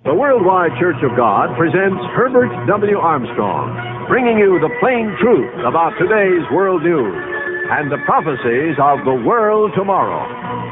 The Worldwide Church of God presents Herbert W. Armstrong, bringing you the plain truth about today's world news and the prophecies of the world tomorrow.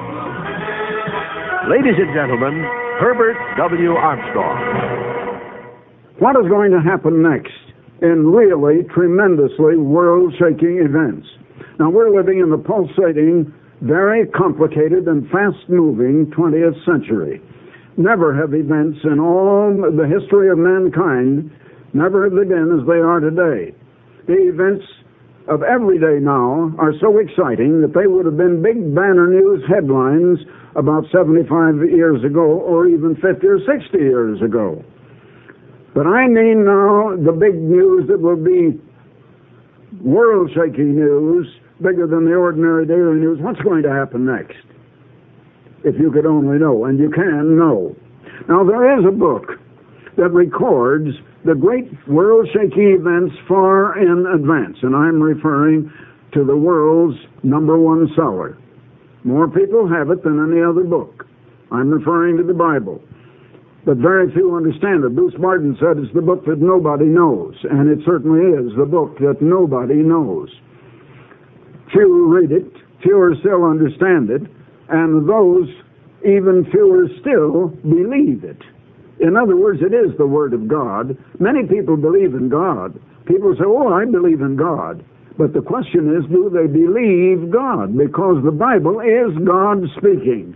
Ladies and gentlemen, Herbert W. Armstrong. What is going to happen next in really tremendously world-shaking events? Now, we're living in the pulsating, very complicated and fast-moving 20th century. Never have events in all the history of mankind, never have they been as they are today. The events of every day now are so exciting that they would have been big banner news headlines about 75 years ago or even 50 or 60 years ago. But I mean now the big news that will be world-shaking news, bigger than the ordinary daily news. What's going to happen next? If you could only know, and you can know. Now, there is a book that records the great world-shaking events far in advance, and I'm referring to the world's #1 seller. More people have it than any other book. I'm referring to the Bible. But very few understand it. Bruce Martin said it's the book that nobody knows, and it certainly is the book that nobody knows. Few read it, fewer still understand it, and those, even fewer still, believe it. In other words, it is the Word of God. Many people believe in God. People say, oh, I believe in God. But the question is, do they believe God? Because the Bible is God speaking.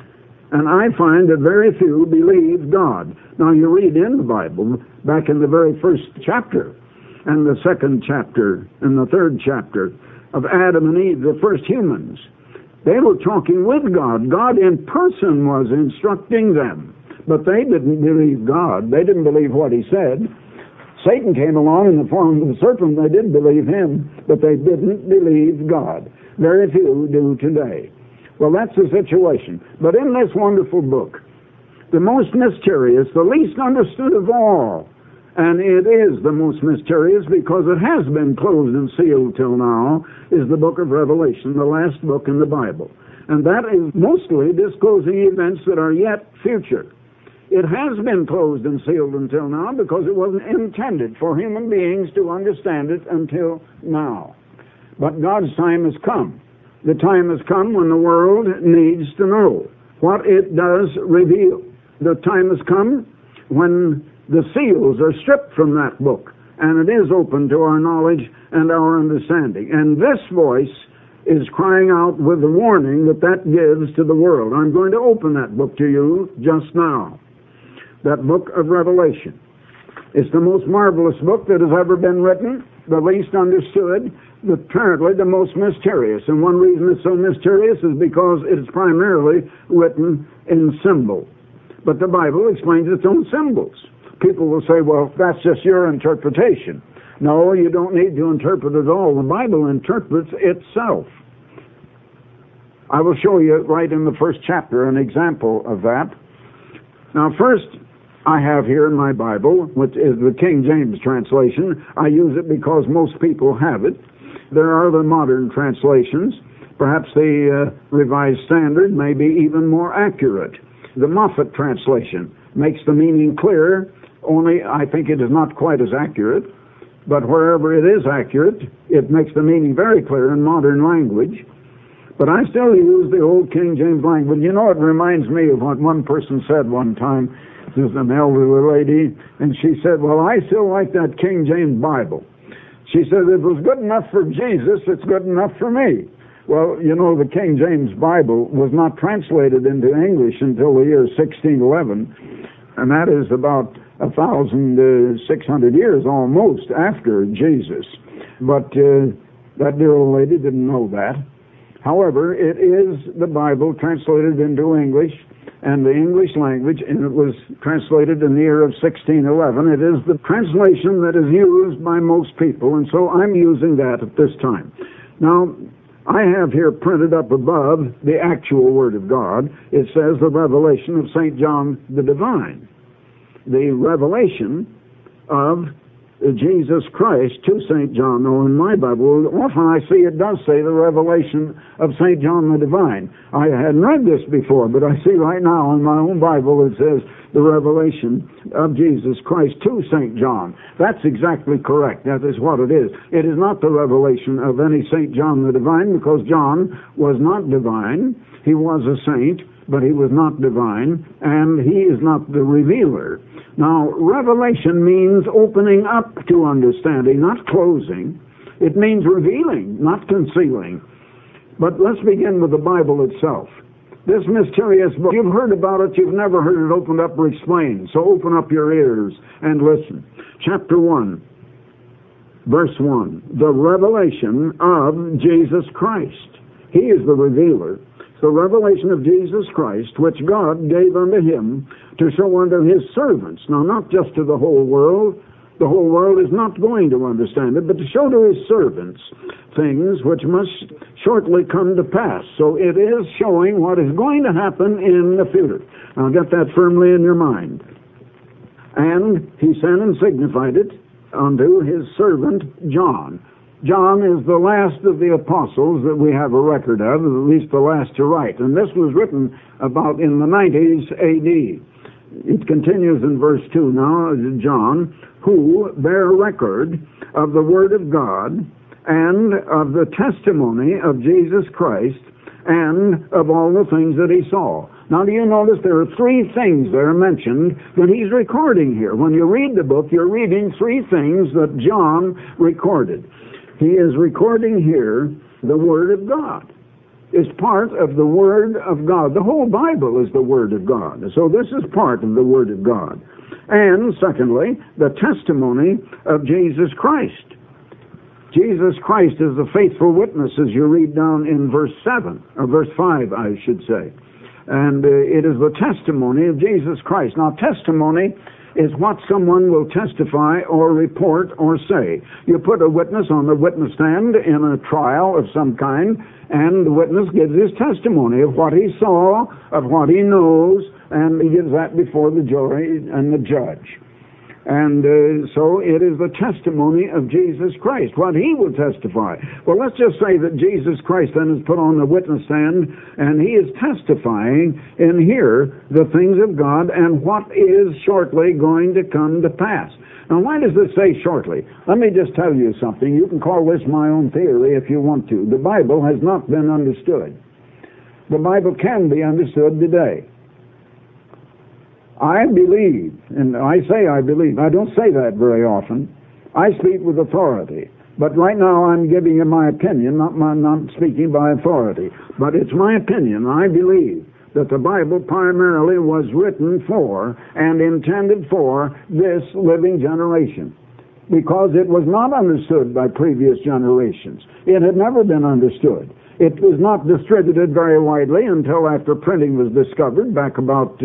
And I find that very few believe God. Now, you read in the Bible, back in the very first chapter, and the second chapter, and the third chapter of Adam and Eve, the first humans. They were talking with God. God in person was instructing them. But they didn't believe God. They didn't believe what he said. Satan came along in the form of a serpent. They did believe him, but they didn't believe God. Very few do today. Well, that's the situation. But in this wonderful book, the most mysterious, the least understood of all, and it is the most mysterious because it has been closed and sealed till now, is the book of Revelation, the last book in the Bible. And that is mostly disclosing events that are yet future. It has been closed and sealed until now because it wasn't intended for human beings to understand it until now. But God's time has come. The time has come when the world needs to know what it does reveal. The time has come when the seals are stripped from that book, and it is open to our knowledge and our understanding. And this voice is crying out with the warning that that gives to the world. I'm going to open that book to you just now. That book of Revelation. It's the most marvelous book that has ever been written, the least understood, but apparently the most mysterious. And one reason it's so mysterious is because it's primarily written in symbol. But the Bible explains its own symbols. People will say, well, that's just your interpretation. No, you don't need to interpret it all. The Bible interprets itself. I will show you right in the first chapter an example of that. Now, first, I have here in my Bible, which is the King James translation. I use it because most people have it. There are other modern translations. Perhaps the Revised Standard may be even more accurate. The Moffat translation makes the meaning clear, only I think it is not quite as accurate. But wherever it is accurate, it makes the meaning very clear in modern language. But I still use the old King James language. You know, it reminds me of what one person said one time. This is an elderly lady, and she said, well, I still like that King James Bible. She said, if it was good enough for Jesus, it's good enough for me. Well, you know, the King James Bible was not translated into English until the year 1611, and that is about 1,600 years almost after Jesus. But that dear old lady didn't know that. However, it is the Bible translated into English, and the English language, and it was translated in the year of 1611. It is the translation that is used by most people, and so I'm using that at this time. Now, I have here printed up above the actual Word of God. It says the revelation of St. John the Divine. The revelation of Jesus Christ to St. John. Now, in my Bible, often I see it does say the revelation of St. John the Divine. I hadn't read this before, but I see right now in my own Bible it says the revelation of Jesus Christ to St. John. That's exactly correct. That is what it is. It is not the revelation of any St. John the Divine, because John was not divine. He was a saint, but he was not divine, and he is not the revealer. Now, revelation means opening up to understanding, not closing. It means revealing, not concealing. But let's begin with the Bible itself. This mysterious book, you've heard about it, you've never heard it opened up or explained. So open up your ears and listen. Chapter 1, verse 1, the revelation of Jesus Christ. He is the revealer. The revelation of Jesus Christ, which God gave unto him to show unto his servants. Now, not just to the whole world. The whole world is not going to understand it, but to show to his servants things which must shortly come to pass. So it is showing what is going to happen in the future. Now, get that firmly in your mind. And he sent and signified it unto his servant John. John is the last of the apostles that we have a record of, at least the last to write. And this was written about in the 90s A.D. It continues in verse 2 now, John, who bear record of the Word of God and of the testimony of Jesus Christ and of all the things that he saw. Now, do you notice there are three things that are mentioned that he's recording here? When you read the book, you're reading three things that John recorded. He is recording here the Word of God. It's part of the Word of God. The whole Bible is the Word of God. So this is part of the Word of God. And secondly, the testimony of Jesus Christ. Jesus Christ is the faithful witness, as you read down in verse 7, or verse 5, I should say. And it is the testimony of Jesus Christ. Now, testimony is what someone will testify or report or say. You put a witness on the witness stand in a trial of some kind, and the witness gives his testimony of what he saw, of what he knows, and he gives that before the jury and the judge. And so it is the testimony of Jesus Christ, what he will testify. Well, let's just say that Jesus Christ then is put on the witness stand, and he is testifying in here the things of God and what is shortly going to come to pass. Now, why does this say shortly? Let me just tell you something. You can call this my own theory if you want to. The Bible has not been understood. The Bible can be understood today. I believe, and I say I believe. I don't say that very often. I speak with authority. But right now I'm giving you my opinion, not speaking by authority. But it's my opinion. I believe that the Bible primarily was written for and intended for this living generation, because it was not understood by previous generations. It had never been understood. It was not distributed very widely until after printing was discovered, back about,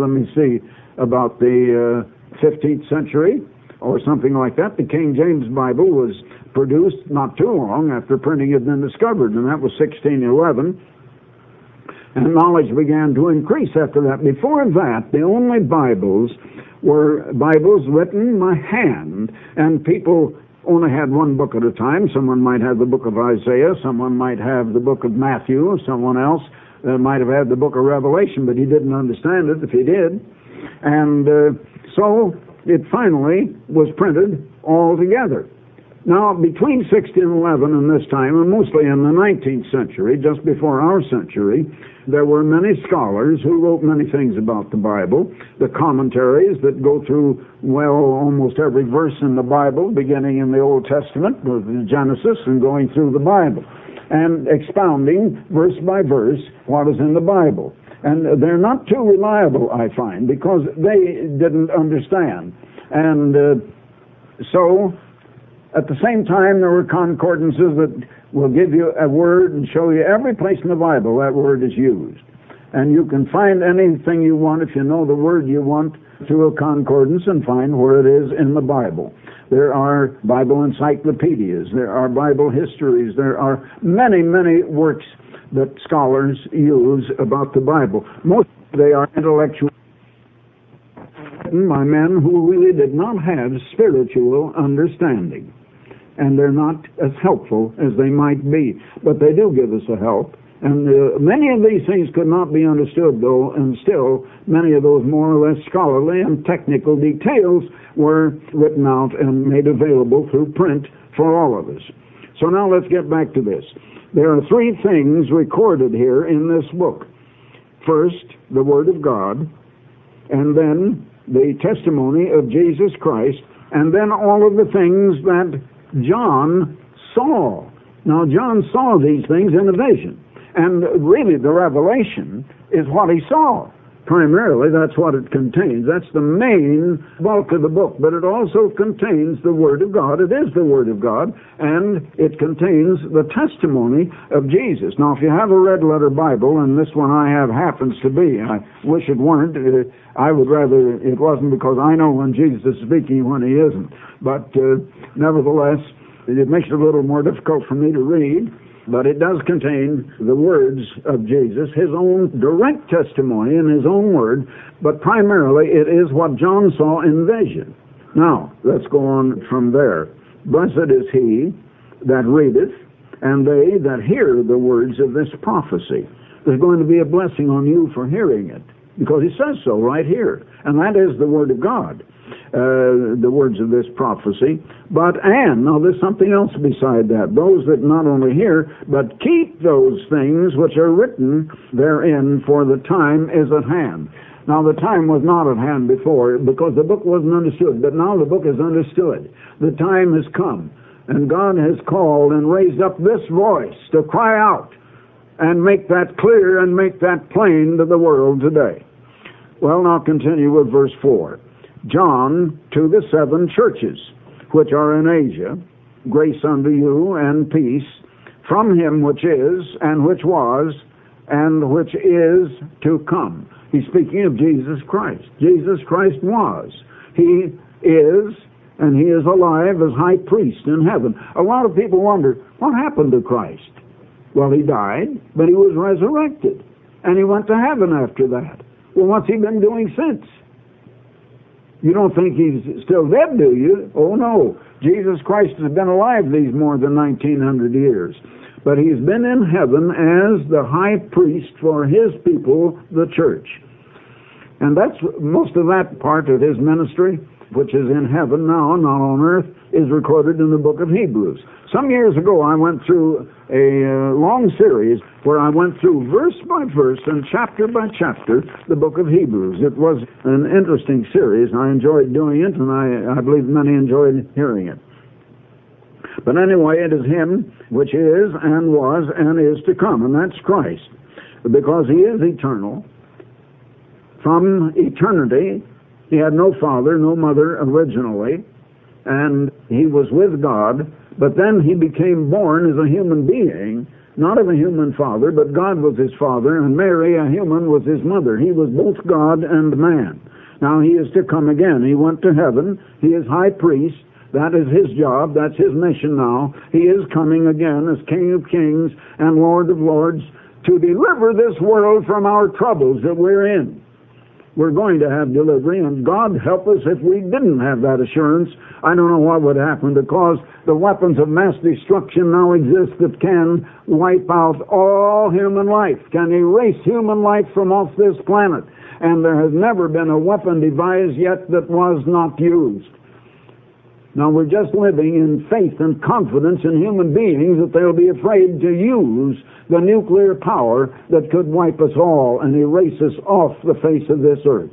about the 15th century or something like that. The King James Bible was produced not too long after printing had been discovered, and that was 1611. And knowledge began to increase after that. Before that, the only Bibles were Bibles written by hand, and people only had one book at a time. Someone might have the book of Isaiah, someone might have the book of Matthew, someone else might have had the book of Revelation, but he didn't understand it if he did. And so it finally was printed all together. Now, between 1611 and this time, and mostly in the 19th century, just before our century, there were many scholars who wrote many things about the Bible. The commentaries that go through, well, almost every verse in the Bible, beginning in the Old Testament, with Genesis, and going through the Bible, and expounding verse by verse what is in the Bible. And they're not too reliable, I find, because they didn't understand. And so, at the same time, there were concordances that will give you a word and show you every place in the Bible that word is used. And you can find anything you want if you know the word you want through a concordance and find where it is in the Bible. There are Bible encyclopedias, there are Bible histories, there are many, many works that scholars use about the Bible. Most they are intellectual, written by men who really did not have spiritual understanding. And they're not as helpful as they might be. But they do give us a help, And many of these things could not be understood, though, and still many of those more or less scholarly and technical details were written out and made available through print for all of us. So now let's get back to this. There are three things recorded here in this book. First, the Word of God, and then the testimony of Jesus Christ, and then all of the things that John saw. Now, John saw these things in a vision. And really, the revelation is what he saw. Primarily, that's what it contains. That's the main bulk of the book. But it also contains the Word of God. It is the Word of God. And it contains the testimony of Jesus. Now, if you have a red letter Bible, and this one I have happens to be, I wish it weren't. I would rather it wasn't, because I know when Jesus is speaking, when he isn't. But nevertheless, it makes it a little more difficult for me to read. But it does contain the words of Jesus, his own direct testimony in his own word, but primarily it is what John saw in vision. Now, let's go on from there. Blessed is he that readeth, and they that hear the words of this prophecy. There's going to be a blessing on you for hearing it, because he says so right here. And that is the Word of God, the words of this prophecy. Now there's something else beside that. Those that not only hear, but keep those things which are written therein, for the time is at hand. Now the time was not at hand before, because the book wasn't understood, but now the book is understood. The time has come, and God has called and raised up this voice to cry out and make that clear and make that plain to the world today. Well, now continue with verse 4. John, to the 7 churches which are in Asia, grace unto you and peace from him which is, and which was, and which is to come. He's speaking of Jesus Christ. Jesus Christ was. He is, and he is alive as high priest in heaven. A lot of people wonder, what happened to Christ? Well, he died, but he was resurrected, and he went to heaven after that. Well, what's he been doing since? You don't think he's still dead, do you? Oh, no. Jesus Christ has been alive these more than 1900 years. But he's been in heaven as the high priest for his people, the church. And that's most of that part of his ministry, which is in heaven now, not on earth, is recorded in the book of Hebrews. Some years ago, I went through a long series where I went through verse by verse and chapter by chapter the book of Hebrews. It was an interesting series. I enjoyed doing it, and I believe many enjoyed hearing it. But anyway, it is him which is and was and is to come, and that's Christ. Because he is eternal. From eternity, he had no father, no mother originally, and he was with God, but then he became born as a human being, not of a human father, but God was his father, and Mary, a human, was his mother. He was both God and man. Now he is to come again. He went to heaven. He is high priest. That is his job. That's his mission now. He is coming again as King of kings and Lord of lords to deliver this world from our troubles that we're in. We're going to have delivery, and God help us if we didn't have that assurance. I don't know what would happen, because the weapons of mass destruction now exist that can wipe out all human life, can erase human life from off this planet. And there has never been a weapon devised yet that was not used. Now we're just living in faith and confidence in human beings that they'll be afraid to use the nuclear power that could wipe us all and erase us off the face of this earth.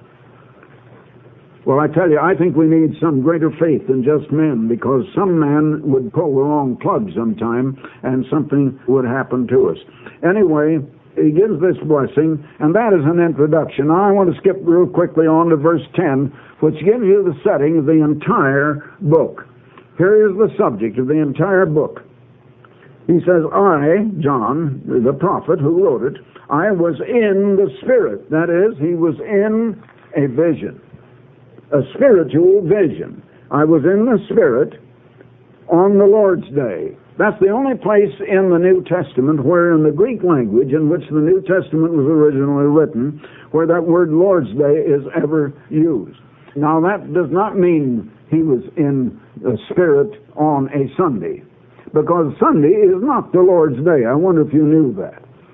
Well, I tell you, I think we need some greater faith than just men, because some man would pull the wrong plug sometime and something would happen to us. Anyway, he gives this blessing, and that is an introduction. Now I want to skip real quickly on to verse 10, which gives you the setting of the entire book. Here is the subject of the entire book. He says, I, John, the prophet who wrote it, I was in the Spirit. That is, he was in a vision, a spiritual vision. I was in the Spirit on the Lord's Day. That's the only place in the New Testament where, in the Greek language in which the New Testament was originally written, where that word Lord's Day is ever used. Now, that does not mean he was in the Spirit on a Sunday, because Sunday is not the Lord's Day. I wonder if you knew that.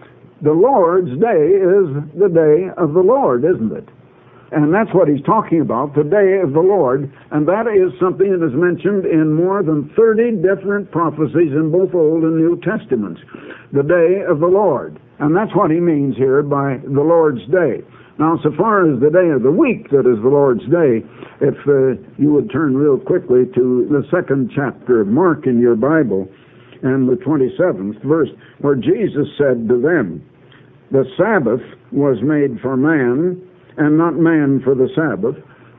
The Lord's day is the day of the Lord, isn't it? And that's what he's talking about, the day of the Lord. And that is something that is mentioned in more than 30 different prophecies in both Old and New Testaments. The day of the Lord. And that's what he means here by the Lord's day. Now, so far as the day of the week that is the Lord's day, if you would turn real quickly to the 2nd chapter of Mark in your Bible, and the 27th verse, where Jesus said to them, "The Sabbath was made for man, and not man for the Sabbath."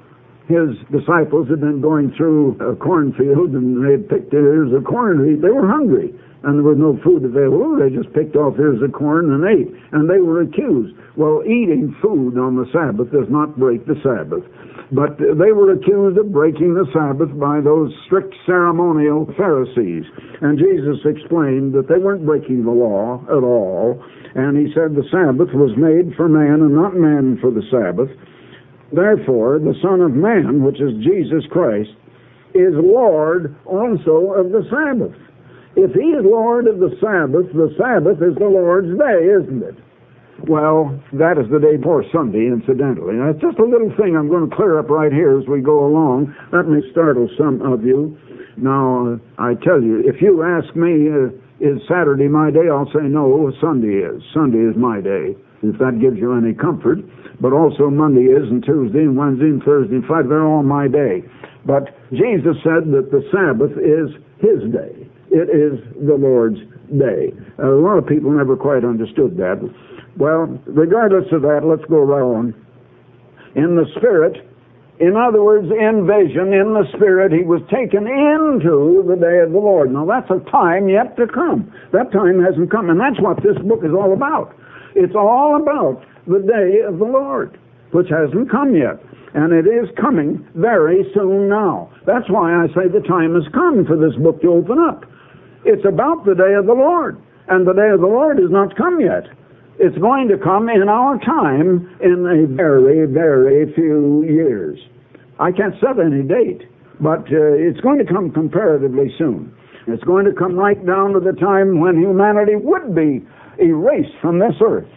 His disciples had been going through a cornfield, and they had picked ears of corn to eat. They were hungry, and there was no food available. They just picked off ears of corn and ate, and they were accused. Well, eating food on the Sabbath does not break the Sabbath. But they were accused of breaking the Sabbath by those strict ceremonial Pharisees. And Jesus explained that they weren't breaking the law at all. And he said the Sabbath was made for man and not man for the Sabbath. Therefore, the Son of Man, which is Jesus Christ, is Lord also of the Sabbath. If he is Lord of the Sabbath is the Lord's day, isn't it? Well, that is the day before Sunday, incidentally. Now, it's just a little thing I'm going to clear up right here as we go along. That may startle some of you. Now, I tell you, if you ask me, is Saturday my day? I'll say no, Sunday is. Sunday is my day, if that gives you any comfort. But also Monday is, and Tuesday, and Wednesday, and Thursday, and Friday, they're all my day. But Jesus said that the Sabbath is his day. It is the Lord's day. A lot of people never quite understood that. Well, regardless of that, let's go right on. In the Spirit, in other words, in vision, in the Spirit, he was taken into the day of the Lord. Now, that's a time yet to come. That time hasn't come, and that's what this book is all about. It's all about the day of the Lord, which hasn't come yet. And it is coming very soon now. That's why I say the time has come for this book to open up. It's about the day of the Lord, and the day of the Lord has not come yet. It's going to come in our time in a very, very few years. I can't set any date, but it's going to come comparatively soon. It's going to come right down to the time when humanity would be erased from this earth.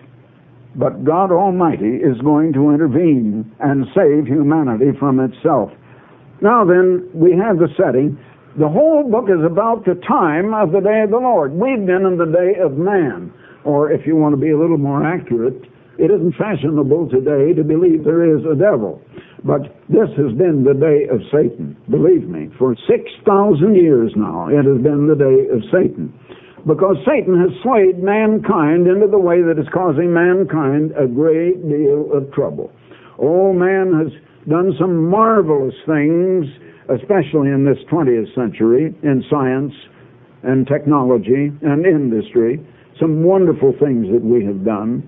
But God Almighty is going to intervene and save humanity from itself. Now then, we have the setting. The whole book is about the time of the day of the Lord. We've been in the day of man. Or if you want to be a little more accurate, it isn't fashionable today to believe there is a devil. But this has been the day of Satan. Believe me, for 6,000 years now, it has been the day of Satan. Because Satan has swayed mankind into the way that is causing mankind a great deal of trouble. Oh, man has done some marvelous things, especially in this 20th century, in science and technology and industry. Some wonderful things that we have done.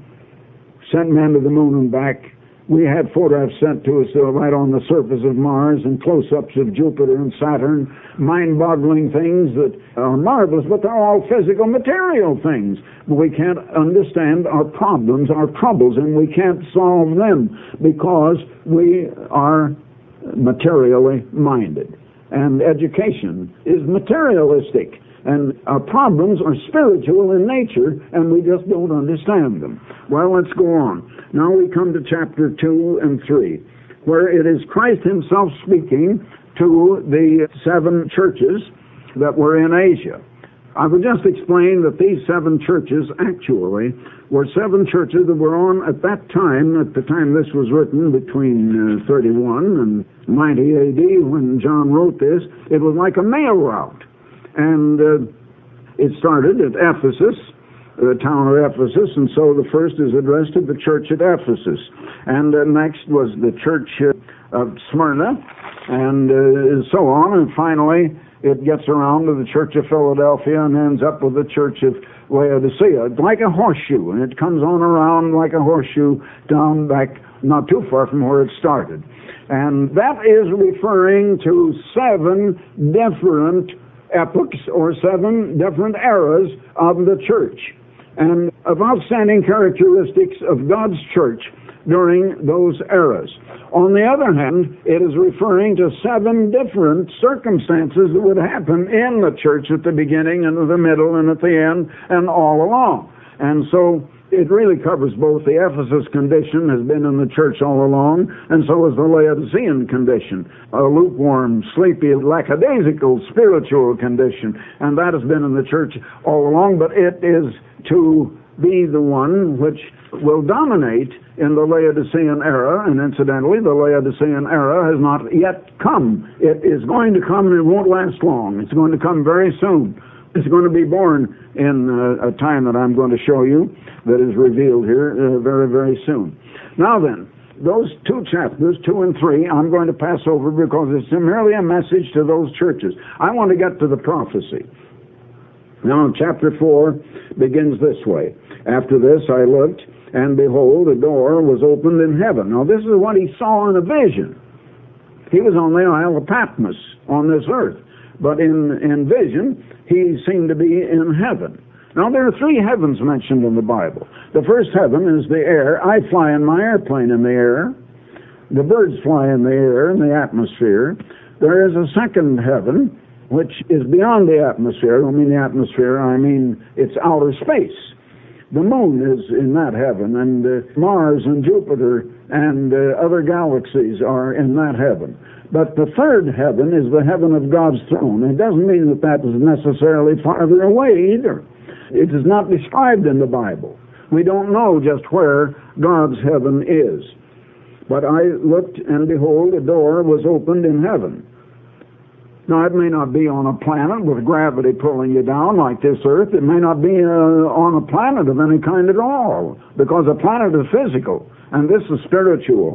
Sent men to the moon and back. We had photographs sent to us right on the surface of Mars and close-ups of Jupiter and Saturn. Mind-boggling things that are marvelous, but they're all physical, material things. We can't understand our problems, our troubles, and we can't solve them because we are materially minded. And education is materialistic. And our problems are spiritual in nature, and we just don't understand them. Well, let's go on. Now we come to chapter 2 and 3, where it is Christ himself speaking to the 7 churches that were in Asia. I would just explain that these 7 churches actually were 7 churches that were on at that time, at the time this was written, between 31 and 90 A.D., when John wrote this. It was like a mail route. And it started at Ephesus, the town of Ephesus, and so the first is addressed to the church at Ephesus. And next was the church of Smyrna, and so on. And finally, it gets around to the church of Philadelphia and ends up with the church of Laodicea. It's like a horseshoe, and it comes on around like a horseshoe down back not too far from where it started. And that is referring to 7 different epochs or 7 different eras of the church, and of outstanding characteristics of God's church during those eras. On the other hand, it is referring to 7 different circumstances that would happen in the church at the beginning and at the middle and at the end and all along. And so It really covers both. The Ephesus condition has been in the church all along, and so is the Laodicean condition, a lukewarm, sleepy, lackadaisical spiritual condition, and that has been in the church all along, but it is to be the one which will dominate in the Laodicean era, and incidentally, the Laodicean era has not yet come. It is going to come, and it won't last long. It's going to come very soon. It's going to be born in a time that I'm going to show you that is revealed here very, very soon. Now then, those two chapters, 2 and 3, I'm going to pass over because it's merely a message to those churches. I want to get to the prophecy. Now, chapter 4 begins this way. After this I looked, and behold, a door was opened in heaven. Now, this is what he saw in a vision. He was on the Isle of Patmos on this earth. But in vision, he seemed to be in heaven. Now, there are 3 heavens mentioned in the Bible. The first heaven is the air. I fly in my airplane in the air. The birds fly in the air, in the atmosphere. There is a second heaven, which is beyond the atmosphere. I don't mean the atmosphere, I mean it's outer space. The moon is in that heaven, and Mars and Jupiter and other galaxies are in that heaven. But the third heaven is the heaven of God's throne. It doesn't mean that that is necessarily farther away either. It is not described in the Bible. We don't know just where God's heaven is. But I looked, and behold, a door was opened in heaven. Now, it may not be on a planet with gravity pulling you down like this earth. It may not be on a planet of any kind at all, because a planet is physical, and this is spiritual.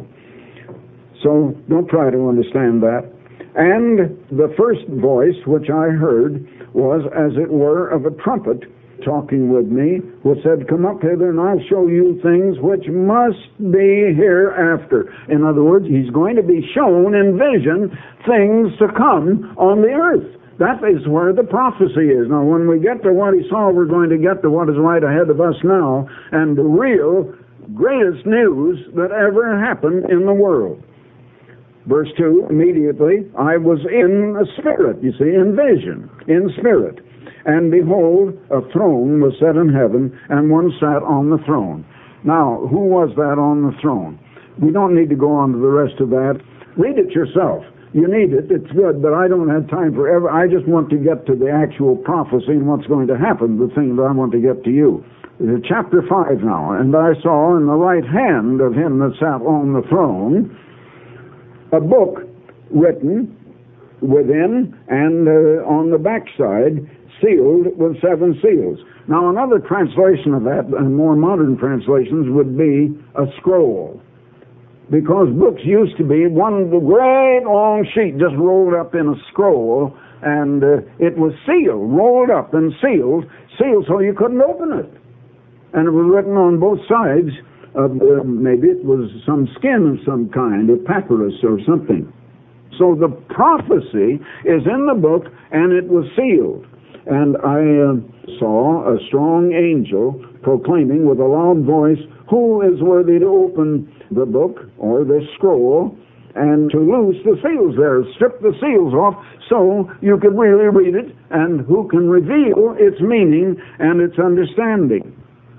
So don't try to understand that. And the first voice which I heard was, as it were, of a trumpet talking with me, which said, "Come up hither, and I'll show you things which must be hereafter." In other words, he's going to be shown in vision things to come on the earth. That is where the prophecy is. Now, when we get to what he saw, we're going to get to what is right ahead of us now, and the real greatest news that ever happened in the world. Verse 2, immediately I was in a spirit, you see, in vision, in spirit. And behold, a throne was set in heaven, and one sat on the throne. Now, who was that on the throne? We don't need to go on to the rest of that. Read it yourself. You need it. It's good, but I don't have time forever. I just want to get to the actual prophecy and what's going to happen, the thing that I want to get to you. Chapter 5 now. And I saw in the right hand of him that sat on the throne a book written within and on the backside, sealed with 7 seals. Now, another translation of that, and more modern translations, would be a scroll. Because books used to be one great long sheet just rolled up in a scroll, and it was sealed, rolled up and sealed so you couldn't open it. And it was written on both sides of, maybe it was some skin of some kind, a papyrus or something. So the prophecy is in the book, and it was sealed. And I saw a strong angel proclaiming with a loud voice, "Who is worthy to open the book," or this scroll, "and to loose the seals there," strip the seals off so you could really read it, and who can reveal its meaning and its understanding.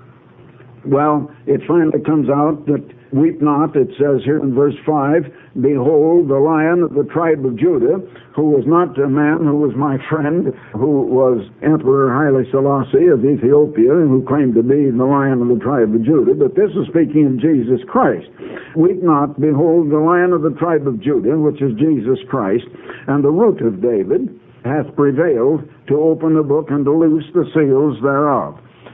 Well, it finally comes out that, "Weep not," it says here in verse 5, "Behold, the Lion of the tribe of Judah," who was not a man who was my friend, who was Emperor Haile Selassie of Ethiopia, who claimed to be the Lion of the tribe of Judah, but this is speaking of Jesus Christ. "Weep not, behold, the Lion of the tribe of Judah," which is Jesus Christ, "and the Root of David hath prevailed to open the book and to loose the seals thereof."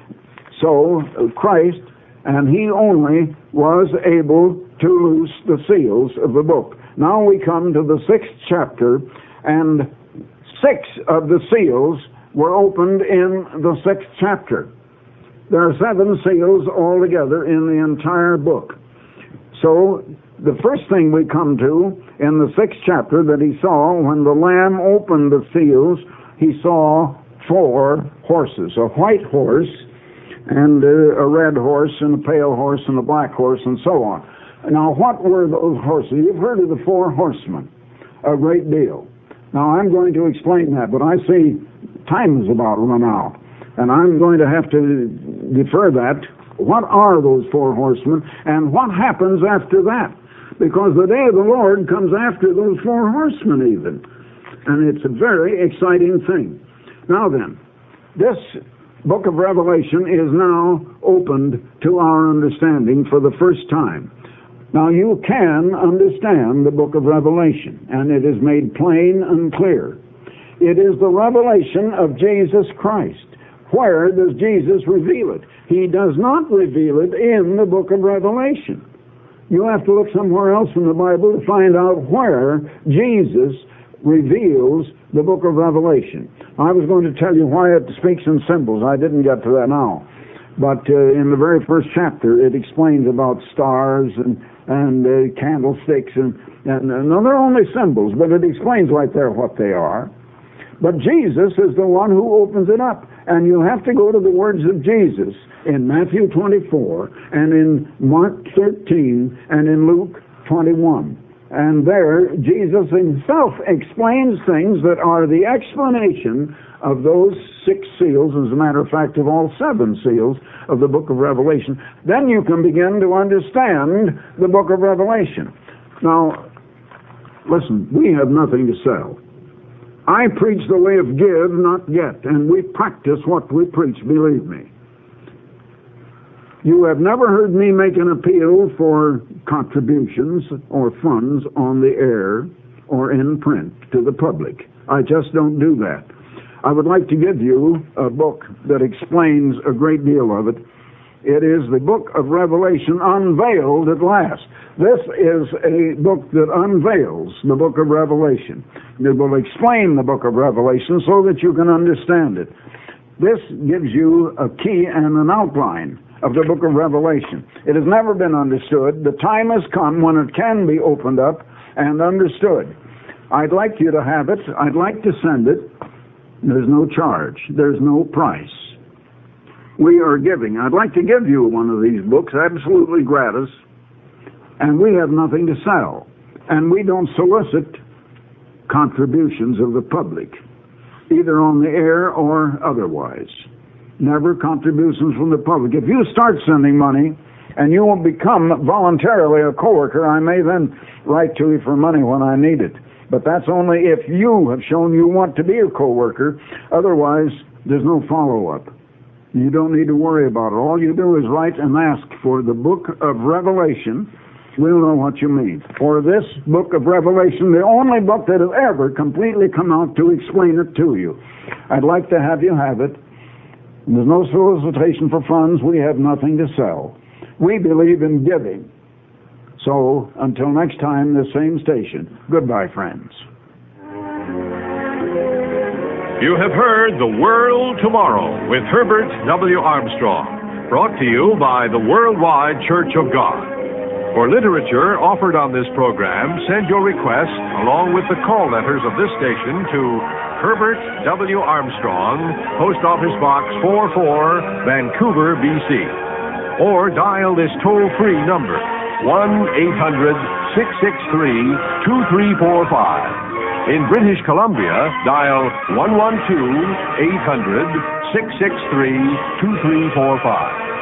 So Christ, and he only, was able to loose the seals of the book. Now we come to the 6th chapter, and 6 of the seals were opened in the 6th chapter. There are 7 seals altogether in the entire book. So the first thing we come to in the 6th chapter that he saw, when the Lamb opened the seals, he saw 4 horses, a white horse, and a red horse, and a pale horse, and a black horse, and so on. Now, what were those horses? You've heard of the 4 horsemen a great deal. Now, I'm going to explain that, but I see time is about run out, and I'm going to have to defer that What are those four horsemen, and what happens after that? Because the day of the Lord comes after those four horsemen even. And it's a very exciting thing. Now then, this book of Revelation is now opened to our understanding for the first time. Now you can understand the book of Revelation, and it is made plain and clear. It is the revelation of Jesus Christ. Where does Jesus reveal it? He does not reveal it in the book of Revelation. You have to look somewhere else in the Bible to find out where Jesus reveals the book of Revelation. I was going to tell you why it speaks in symbols. I didn't get to that now. But in the very first chapter, it explains about stars and candlesticks. And they're only symbols, but it explains right there what they are. But Jesus is the one who opens it up. And you have to go to the words of Jesus in Matthew 24 and in Mark 13 and in Luke 21. And there, Jesus himself explains things that are the explanation of those 6 seals, as a matter of fact, of all 7 seals of the book of Revelation. Then you can begin to understand the book of Revelation. Now, listen, we have nothing to sell. I preach the way of give, not get, and we practice what we preach, believe me. You have never heard me make an appeal for contributions or funds on the air or in print to the public. I just don't do that. I would like to give you a book that explains a great deal of it. It is the book of Revelation unveiled at last. This is a book that unveils the book of Revelation. It will explain the book of Revelation so that you can understand it. This gives you a key and an outline of the book of Revelation. It has never been understood. The time has come when it can be opened up and understood. I'd like you to have it. I'd like to send it. There's no charge. There's no price. We are giving. I'd like to give you one of these books absolutely gratis, and we have nothing to sell. And we don't solicit contributions of the public, either on the air or otherwise. Never contributions from the public. If you start sending money and you will become voluntarily a coworker, I may then write to you for money when I need it. But that's only if you have shown you want to be a coworker. Otherwise, there's no follow-up. You don't need to worry about it. All you do is write and ask for the book of Revelation. We'll know what you mean. For this book of Revelation, the only book that has ever completely come out to explain it to you. I'd like to have you have it. There's no solicitation for funds. We have nothing to sell. We believe in giving. So, until next time, the same station. Goodbye, friends. You have heard The World Tomorrow with Herbert W. Armstrong, brought to you by the Worldwide Church of God. For literature offered on this program, send your request along with the call letters of this station to Herbert W. Armstrong, Post Office Box 44, Vancouver, B.C. Or dial this toll-free number, 1-800-663-2345. In British Columbia, dial 112-800-663-2345.